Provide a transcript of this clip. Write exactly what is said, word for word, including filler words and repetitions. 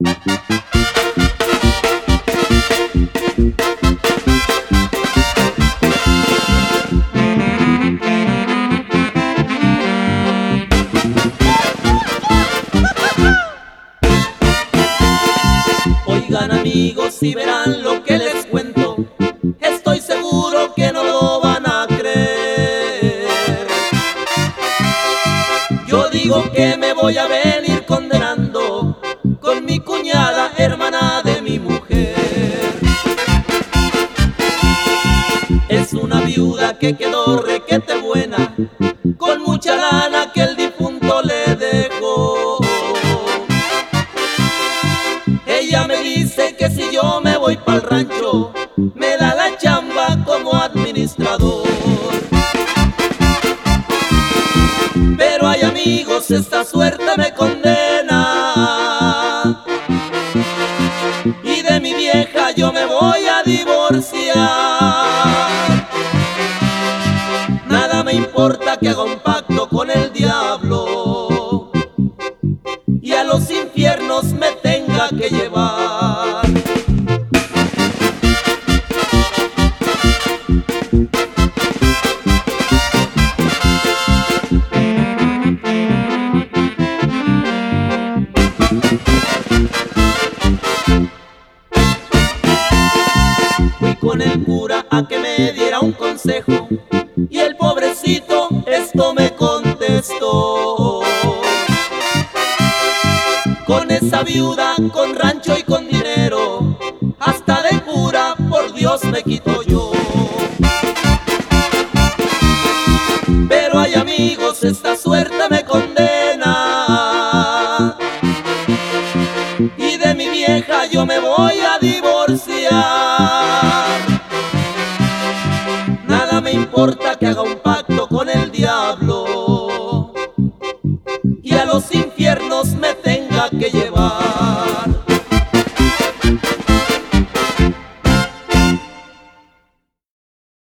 Oigan amigos y verán lo que les cuento, estoy seguro que no lo van a creer. Yo digo que me voy a venir condenando con mi cuñada, hermana de mi mujer. Es una viuda que quedó requete buena, con mucha lana que el difunto le dejó. Ella me dice que si yo me voy pa'l rancho, me da la chamba como administrador. Pero ay amigos, esta suerte me condena, y de mi vieja yo me voy a divorciar. Nada me importa que haga un pacto con el diablo y a los infiernos me tenga que llevar. Fui con el cura a que me diera un consejo y el pobrecito esto me contestó: con esa viuda, con rancho y con dinero, hasta de cura por Dios me quito yo. Pero ay amigos, esta suerte me condena, y de mi vieja yo me voy a divorciar. Nada me importa que haga un